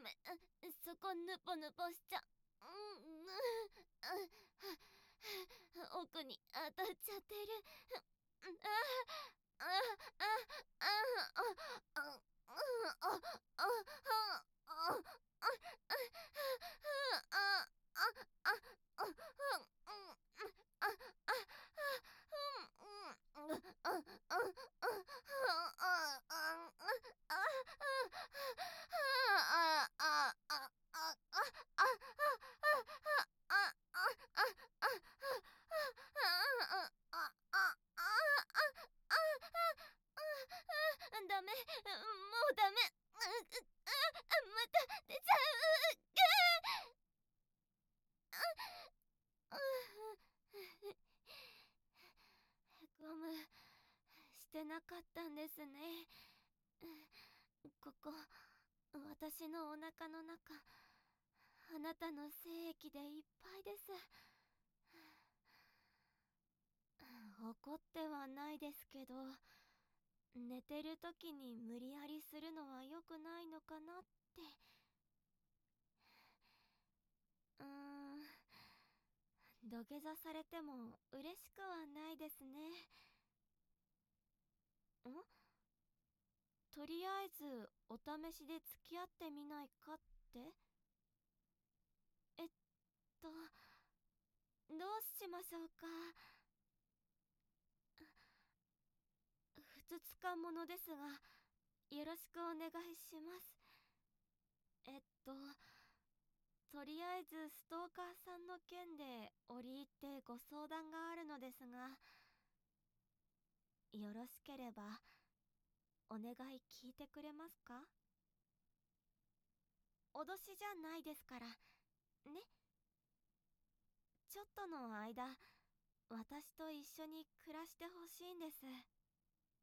めん、そこぬぽぬぽしちゃ奥に当たっちゃってる。ダメ、もうダメ。また出ちゃう。ゴムしてなかったんですね。ここ、私のお腹の中、あなたの精液でいっぱいです。怒ってはないですけど、寝てる時に無理やりするのは良くないのかなって。土下座されても嬉しくはないですね。とりあえずお試しで付き合ってみないかって？どうしましょうか。ふつつかものですが、よろしくお願いします。とりあえずストーカーさんの件で折り入ってご相談があるのですが、よろしければお願い聞いてくれますか？脅しじゃないですからね。ちょっとの間、私と一緒に暮らしてほしいんです。